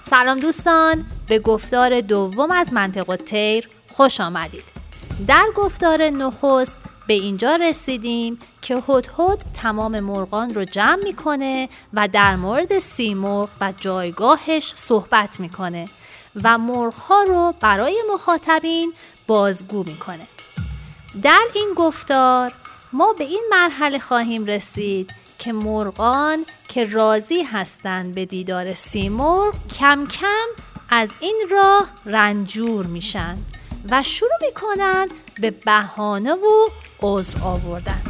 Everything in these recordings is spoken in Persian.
سلام دوستان، به گفتار دوم از منطق الطیر خوش آمدید. در گفتار نخست به اینجا رسیدیم که هدهد تمام مرغان رو جمع میکنه و در مورد سیمرغ و جایگاهش صحبت میکنه و مرغ‌ها رو برای مخاطبین بازگو میکنه. در این گفتار ما به این مرحله خواهیم رسید که مرغان که راضی هستند به دیدار سیمرغ کم کم از این راه رنجور میشن و شروع میکنن به بهانه و عذر آوردن.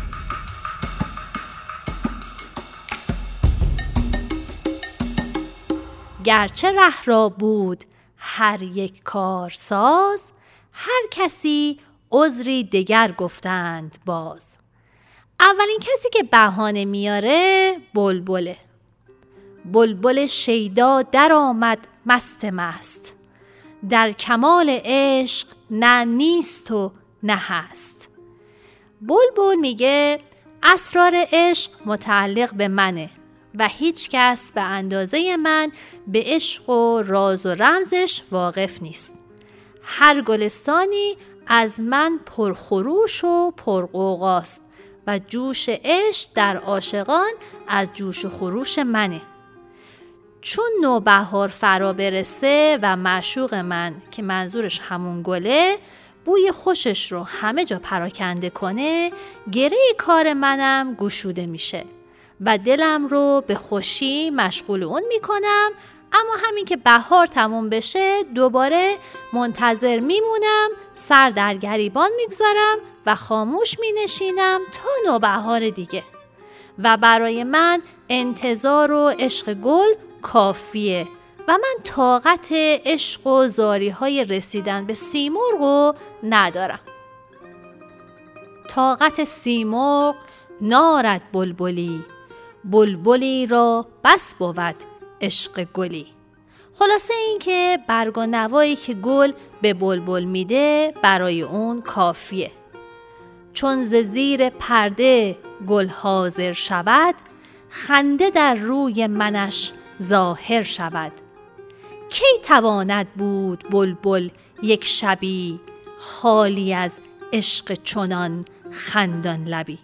گرچه ره را بود هر یک کارساز، هر کسی عذری دگر گفتند باز. اولین کسی که بهانه میاره بلبله. بلبل شیدا در آمد مست، در کمال عشق نه نیست و نه هست. بلبل میگه اسرار عشق متعلق به منه و هیچ کس به اندازه من به عشق و راز و رمزش واقف نیست. هر گلستانی از من پرخروش و پرغوغاست و جوش عشق در عاشقان از جوش و خروش منه. چون نوبهار فرا برسه و معشوق من که منظورش همون گله بوی خوشش رو همه جا پراکنده کنه، گره کار منم گشوده میشه و دلم رو به خوشی مشغول اون میکنم. اما همین که بهار تموم بشه دوباره منتظر میمونم، سر در گریبان میگذارم و خاموش مینشینم تا نوبهار دیگه. و برای من انتظار و عشق گل کافیه و من طاقت عشق و زاری های رسیدن به سیمرغ رو ندارم. طاقت سیمرغ نارد بلبلی، بلبلی را بس بود عشق گلی. خلاصه این که برگ و نوایی که گل به بلبل میده برای اون کافیه. چون ز زیر پرده گل حاضر شود، خنده در روی منش ظاهر شود. کی تواند بود بلبل یک شبی، خالی از عشق چنان خندان لبی.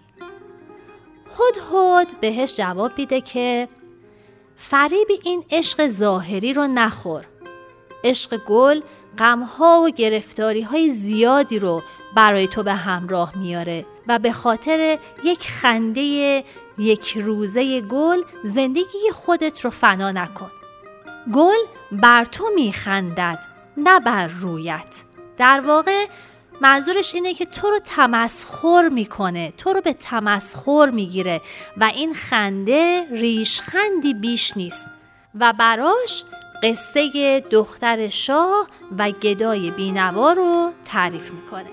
هدهد بهش جواب میده که فریب این عشق ظاهری رو نخور. عشق گل غمها و گرفتاری‌های زیادی رو برای تو به همراه میاره و به خاطر یک خنده یک روزه گل زندگی خودت رو فنا نکن. گل بر تو میخندد نه بر رویت. در واقع منظورش اینه که تو رو تمسخر میکنه، تو رو به تمسخر میگیره و این خنده ریشخندی بیش نیست و براش قصه دختر شاه و گدای بینوا رو تعریف میکنه.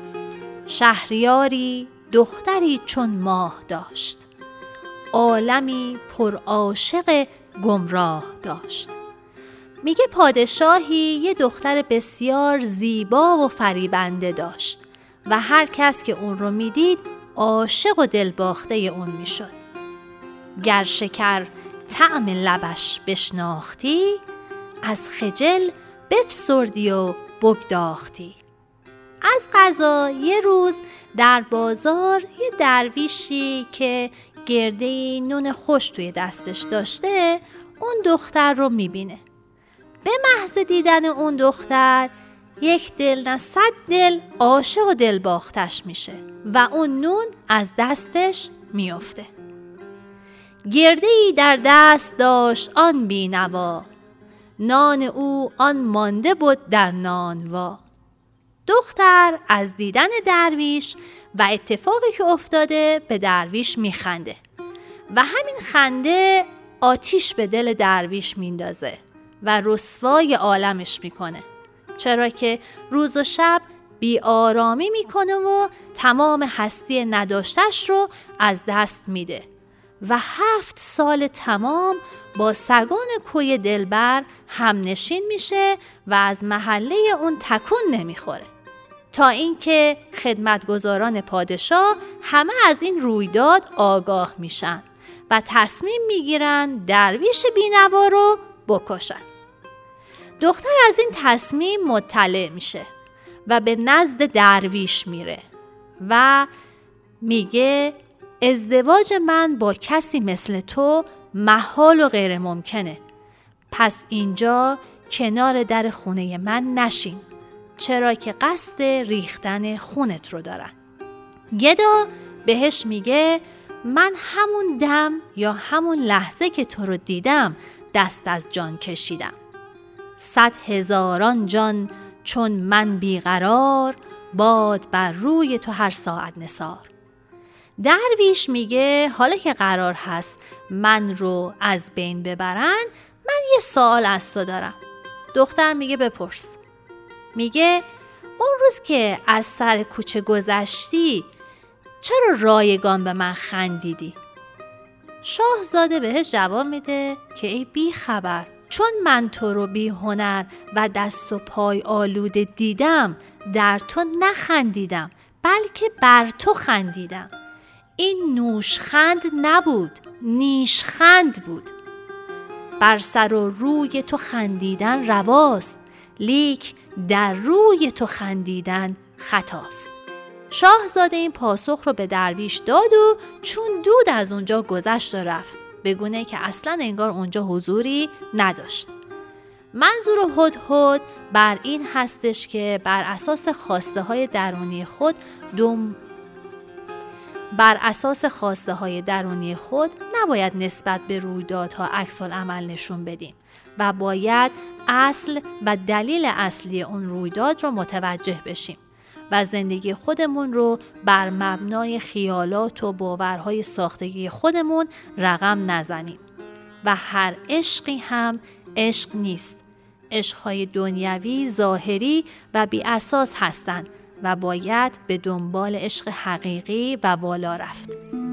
شهریاری دختری چون ماه داشت، عالمی پر عاشق گمراه داشت. میگه پادشاهی یه دختر بسیار زیبا و فریبنده داشت و هر کس که اون رو میدید عاشق و دلباخته اون میشد. گر شکر طعم لبش بشناختی، از خجل بفسردی و بگداختی. از قضا یه روز در بازار یه درویشی که گرده نون خوش توی دستش داشته اون دختر رو میبینه. به محض دیدن اون دختر یک دل نه 100 دل عاشق و دلباختش میشه و اون نون از دستش میفته. گرده‌ای در دست داشت آن بینوا، نان او آن مانده بود در نانوا. دختر از دیدن درویش و اتفاقی که افتاده به درویش میخنده و همین خنده آتیش به دل درویش میندازه و رسوای عالمش میکنه، چرا که روز و شب بی آرامی میکنه و تمام هستی نداشتش رو از دست میده و 7 سال تمام با سگان کوی دلبر همنشین میشه و از محله اون تکون نمیخوره، تا اینکه خدمتگزاران پادشاه همه از این رویداد آگاه میشن و تصمیم میگیرن درویش بینوا رو بکشن. دختر از این تصمیم مطلع میشه و به نزد درویش میره و میگه ازدواج من با کسی مثل تو محال و غیر ممکنه. پس اینجا کنار در خونه من نشین، چرا که قصد ریختن خونت رو دارن. گدا بهش میگه من همون دم یا همون لحظه که تو رو دیدم دست از جان کشیدم. 100,000 جان چون من بیقرار، باد بر روی تو هر ساعت نثار. درویش میگه حالا که قرار هست من رو از بین ببرن، من یه سوال از تو دارم. دختر میگه بپرس. میگه اون روز که از سر کوچه گذشتی چرا رایگان به من خندیدی؟ شاهزاده بهش جواب میده که ای بی خبر، چون من تو رو بی هنر و دست و پای آلوده دیدم، در تو نخندیدم بلکه بر تو خندیدم. این نوشخند نبود، نیشخند بود. بر سر و روی تو خندیدن رواست، لیک در روی تو خندیدن خطاست. شاهزاده این پاسخ رو به درویش داد و چون دود از اونجا گذشت و رفت، بگونه که اصلا انگار اونجا حضوری نداشت. منظور هدهد بر این هستش که بر اساس خواسته های درونی خود نباید نسبت به رویدادها عکس العمل نشون بدیم و باید اصل و دلیل اصلی اون رویداد رو متوجه بشیم و زندگی خودمون رو بر مبنای خیالات و باورهای ساختگی خودمون رقم نزنیم. و هر عشقی هم عشق نیست. عشقهای دنیوی، ظاهری و بی اساس هستند و باید به دنبال عشق حقیقی و والا رفت.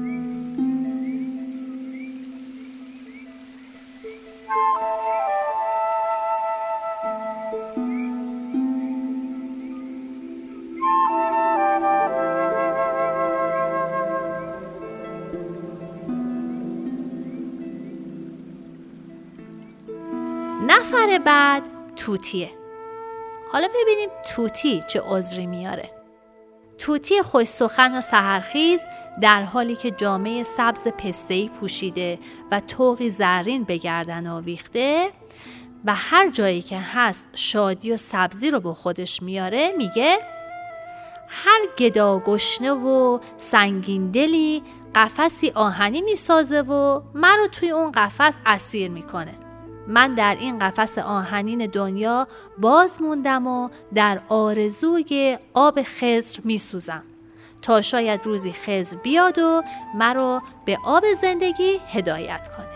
نفر بعد توتیه. حالا ببینیم توتی چه عذری میاره. توتی خوش سخن و سحرخیز در حالی که جامه سبز پسته‌ای پوشیده و طوقی زرین به گردن آویخته و هر جایی که هست شادی و سبزی رو با خودش میاره، میگه هر گدا گشنه و سنگین دلی قفسی آهنی میسازه و من رو توی اون قفس اسیر میکنه. من در این قفس آهنین دنیا باز موندم و در آرزوی آب خضر می سوزم تا شاید روزی خضر بیاد و مرا به آب زندگی هدایت کنه.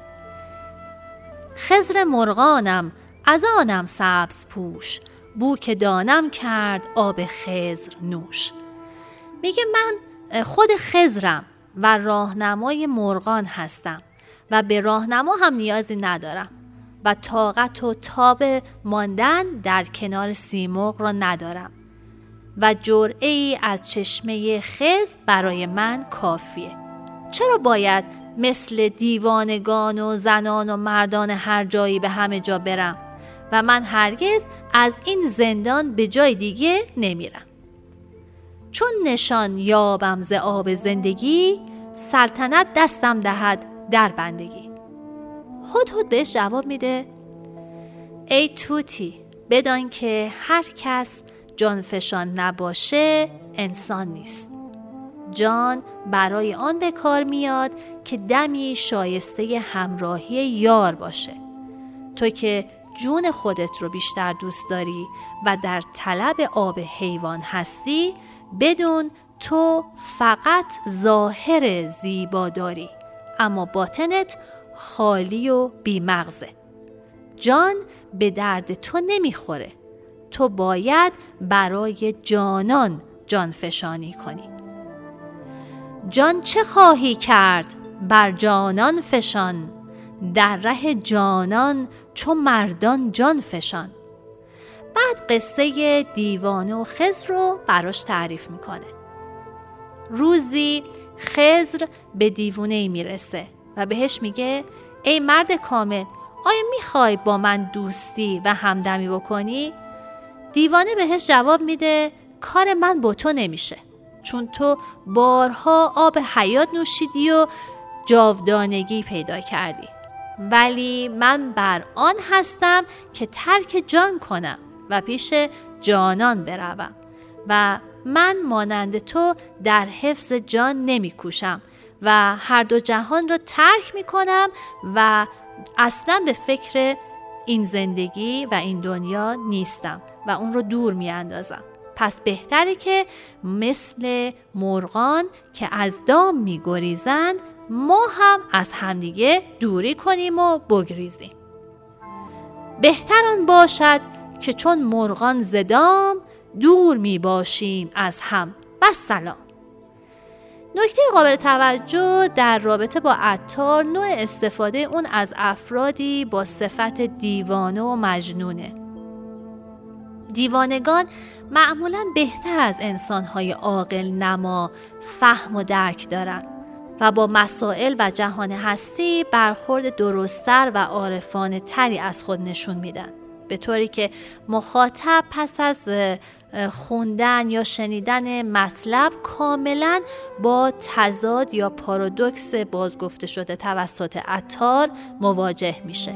خضر مرغانم از آنم سبز پوش، بو که دانم کرد آب خضر نوش. میگه من خود خضرم و راهنمای مرغان هستم و به راهنما هم نیازی ندارم و طاقت و تاب ماندن در کنار سیمرغ را ندارم و جرعه ای از چشمه خضر برای من کافیه. چرا باید مثل دیوانگان و زنان و مردان هر جایی به همه جا برم و من هرگز از این زندان به جای دیگه نمیرم. چون نشان یابم ز آب زندگی، سلطنت دستم دهد در بندگی. هدهد بهش جواب میده ای توتی، بدان که هر کس جانفشان نباشه انسان نیست. جان برای آن به کار میاد که دمی شایسته همراهی یار باشه. تو که جون خودت رو بیشتر دوست داری و در طلب آب حیوان هستی، بدون تو فقط ظاهر زیبا داری اما باطنت خالی و بی‌مغزه. جان به درد تو نمیخوره. تو باید برای جانان جان فشانی کنی. جان چه خواهی کرد بر جانان فشان، در ره جانان چو مردان جان فشان. بعد قصه دیوانه و خضر رو براش تعریف میکنه. روزی خضر به دیوانه‌ای میرسه و بهش میگه ای مرد کامل، آیا میخوای با من دوستی و همدمی بکنی؟ دیوانه بهش جواب میده کار من با تو نمیشه، چون تو بارها آب حیات نوشیدی و جاودانگی پیدا کردی، ولی من بر آن هستم که ترک جان کنم و پیش جانان بروم و من مانند تو در حفظ جان نمی کوشم و هر دو جهان را ترک می کنم و اصلا به فکر این زندگی و این دنیا نیستم و اون رو دور می اندازم. پس بهتره که مثل مرغان که از دام می گریزند ما هم از همدیگه دوری کنیم و بگریزیم. بهتر آن باشد که چون مرغان ز دام دور می باشیم از هم. و سلام. نکته قابل توجه در رابطه با عطار نوع استفاده اون از افرادی با صفت دیوانه و مجنونه. دیوانگان معمولاً بهتر از انسان‌های عاقل نما فهم و درک دارند و با مسائل و جهان هستی برخورد درست‌تر و عارفانه تری از خود نشون میدن، به طوری که مخاطب پس از خوندن یا شنیدن مطلب کاملا با تضاد یا پارادوکس بازگفته شده توسط عطار مواجه میشه.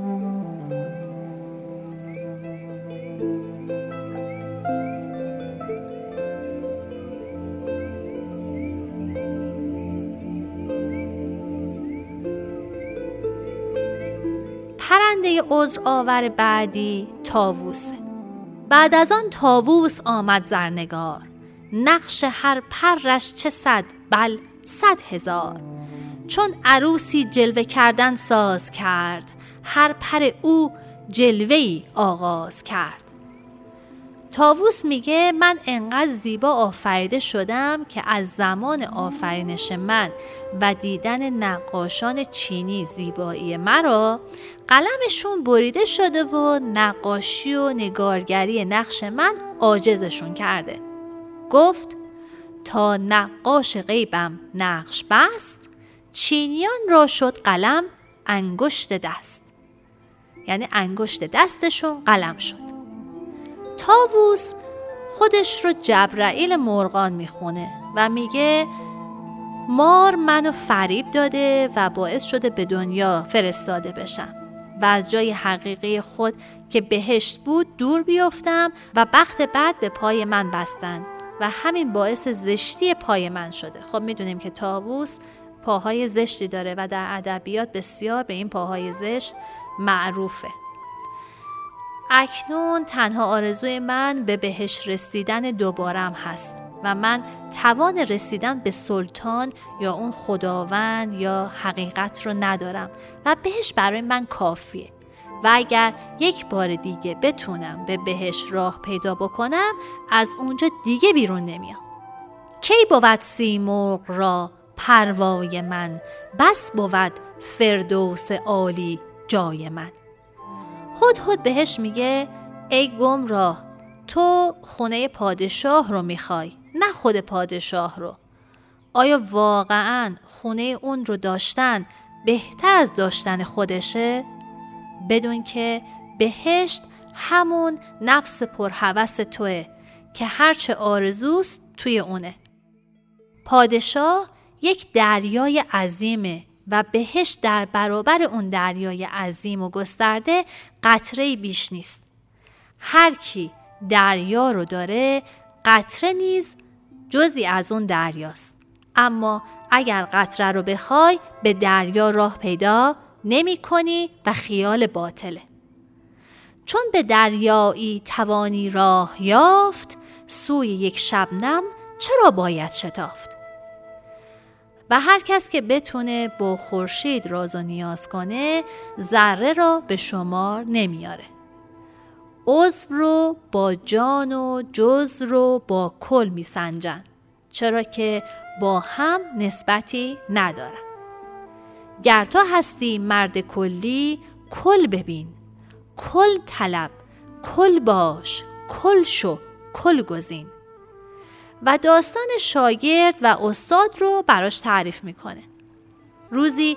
پرنده عذرآور بعدی طاووسه. بعد از آن طاووس آمد زرنگار، نقش هر پرش چه 100 بل 100,000. چون عروسی جلوه کردن ساز کرد، هر پر او جلوه‌ای آغاز کرد. طاووس میگه من انقدر زیبا آفریده شدم که از زمان آفرینش من و دیدن نقاشان چینی زیبایی مرا قلمشون بریده شده و نقاشی و نگارگری نقش من عاجزشون کرده. گفت تا نقاش غیبم نقش بست، چینیان را شد قلم انگشت دست. یعنی انگشت دستشون قلم شد. طاووس خودش رو جبرائیل مرغان میخونه و میگه مار منو فریب داده و باعث شده به دنیا فرستاده بشم و از جای حقیقی خود که بهشت بود دور بیفتم و بخت بد به پای من بستن و همین باعث زشتی پای من شده. خب میدونیم که طاووس پاهای زشتی داره و در ادبیات بسیار به این پاهای زشت معروفه. اکنون تنها آرزوی من به بهشت رسیدن دوبارم هست و من توان رسیدن به سلطان یا اون خداوند یا حقیقت رو ندارم و بهشت برای من کافیه و اگر یک بار دیگه بتونم به بهشت راه پیدا بکنم از اونجا دیگه بیرون نمیام. کی بود سیمرغ را پروای من، بس بود فردوس عالی جای من. هدهد بهش میگه ای گمراه، تو خونه پادشاه رو میخوای نه خود پادشاه رو. آیا واقعاً خونه اون رو داشتن بهتر از داشتن خودشه؟ بدون که بهشت همون نفس پرهوس توه که هرچه آرزوست توی اونه. پادشاه یک دریای عظیمه و بهشت در برابر اون دریای عظیم و گسترده قطره‌ای بیش نیست. هر کی دریا رو داره قطره نیز جزئی از اون دریاست. اما اگر قطره رو بخوای به دریا راه پیدا نمی کنی و خیال باطله. چون به دریایی توانی راه یافت، سوی یک شبنم چرا باید شتافت؟ و هر کس که بتونه با خورشید راز و نیاز کنه ذره را به شمار نمیاره. عضو رو با جان و جزء رو با کل میسنجن، چرا که با هم نسبتی ندارن. گر تو هستی مرد کلی، کل ببین، کل طلب، کل باش، کل شو، کل گزین. و داستان شاگرد و استاد رو براش تعریف میکنه. روزی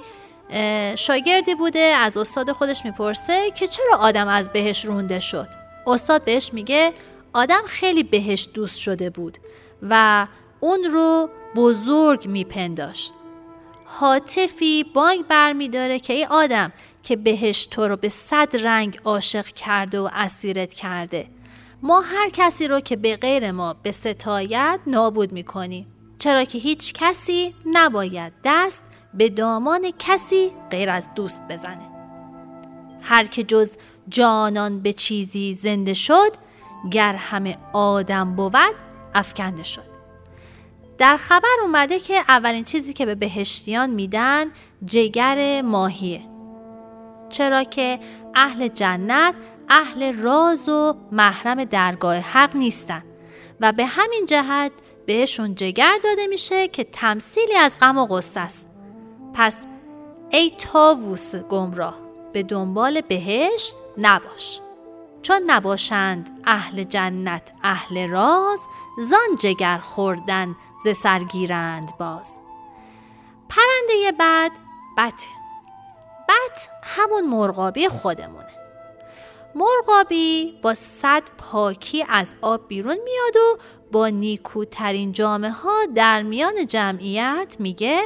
شاگردی بوده از استاد خودش میپرسه که چرا آدم از بهشت رونده شد. استاد بهش میگه آدم خیلی بهشت دوست شده بود و اون رو بزرگ میپنداشت. هاتفی بانگ برمیداره که ای آدم که بهشت تو رو به 100 رنگ عاشق کرده و اسیرت کرده. ما هر کسی رو که به غیر ما به ستایت نابود میکنیم، چرا که هیچ کسی نباید دست به دامان کسی غیر از دوست بزنه. هر که جز جانان به چیزی زنده شد، گر همه آدم بود افکنده شد. در خبر اومده که اولین چیزی که به بهشتیان میدن جگر ماهیه، چرا که اهل جنت اهل راز و محرم درگاه حق نیستن و به همین جهت بهشون جگر داده میشه که تمثیلی از غم و غصه است. پس ای طاووس گمراه به دنبال بهشت نباش، چون نباشند اهل جنت اهل راز، زان جگر خوردن ز سرگیرند باز. پرنده بد بته. بد همون مرغابی خودمونه. مرغابی با 100 پاکی از آب بیرون میاد و با نیکوترین جامه ها در میان جمعیت میگه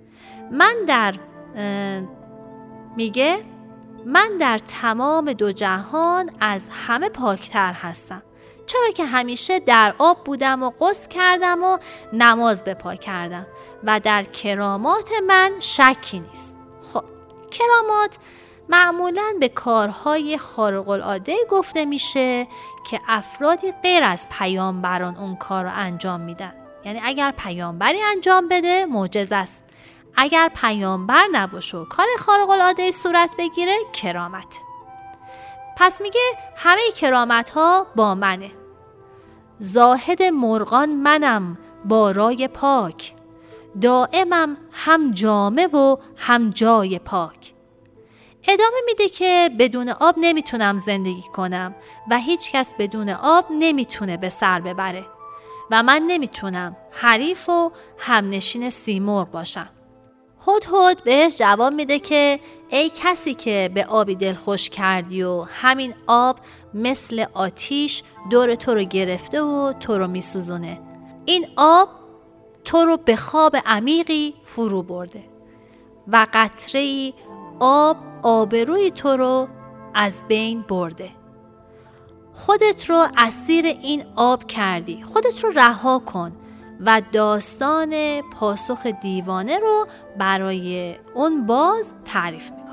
من در تمام 2 جهان از همه پاکتر هستم، چرا که همیشه در آب بودم و غسل کردم و نماز به پا کردم و در کرامات من شکی نیست. خب کرامات معمولاً به کارهای خارق العاده گفته میشه که افرادی غیر از پیامبران اون کار رو انجام میدن. یعنی اگر پیامبری انجام بده معجزه است، اگر پیامبر نباشه و کار خارق العاده صورت بگیره کرامت. پس میگه همه کرامت ها با منه. زاهد مرغان منم با رای پاک، دائمم هم جامه و هم جای پاک. ادامه میده که بدون آب نمیتونم زندگی کنم و هیچ کس بدون آب نمیتونه به سر ببره و من نمیتونم حریف و همنشین سیمرغ باشم. هدهد بهش جواب میده که ای کسی که به آبی دلخوش کردی و همین آب مثل آتیش دور تو رو گرفته و تو رو میسوزونه. این آب تو رو به خواب عمیقی فرو برده و قطره‌ای آب آبروی تو رو از بین برده. خودت رو اسیر این آب کردی، خودت رو رها کن و داستان پاسخ دیوانه رو برای اون باز تعریف میکنه.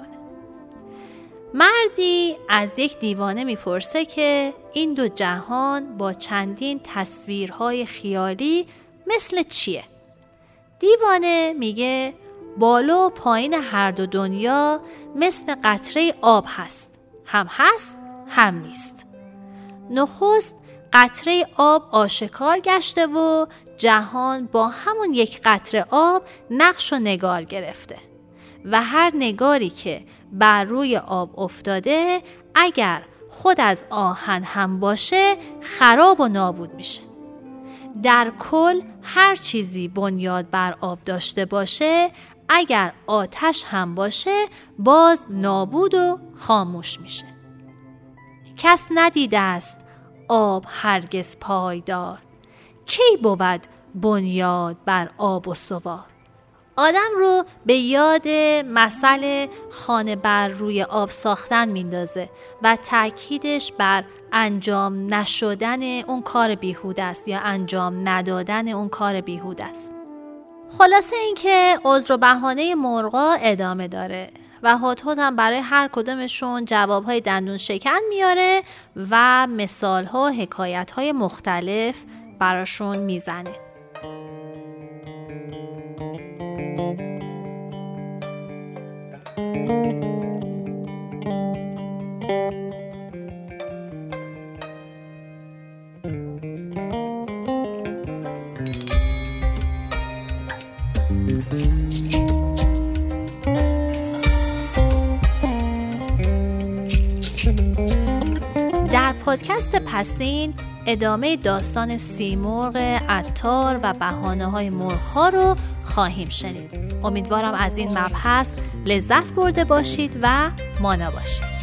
مردی از یک دیوانه میپرسه که این 2 جهان با چندین تصویرهای خیالی مثل چیه؟ دیوانه میگه بالا و پایین هر 2 دنیا مثل قطره آب هست، هم هست هم نیست. نخست قطره آب آشکار گشته و جهان با همون یک قطره آب نقش و نگار گرفته و هر نگاری که بر روی آب افتاده اگر خود از آهن هم باشه خراب و نابود میشه. در کل هر چیزی بنیاد بر آب داشته باشه اگر آتش هم باشه باز نابود و خاموش میشه. کس ندیده است آب هرگز پایدار، کی بود بنیاد بر آب استوار. آدم رو به یاد مثل خانه بر روی آب ساختن میندازه و تأکیدش بر انجام نشدن اون کار بیهوده است یا انجام ندادن اون کار بیهوده است. خلاصه این که عذر و بهانه مرغا ادامه داره و هدهد هم برای هر کدومشون جوابهای دندون شکن میاره و مثالها و حکایتهای مختلف براشون میزنه. در پادکست پسین ادامه داستان سیمرغ عطار و بهانه‌های مرغ‌ها رو خواهیم شنید. امیدوارم از این مبحث لذت برده باشید و مانا باشید.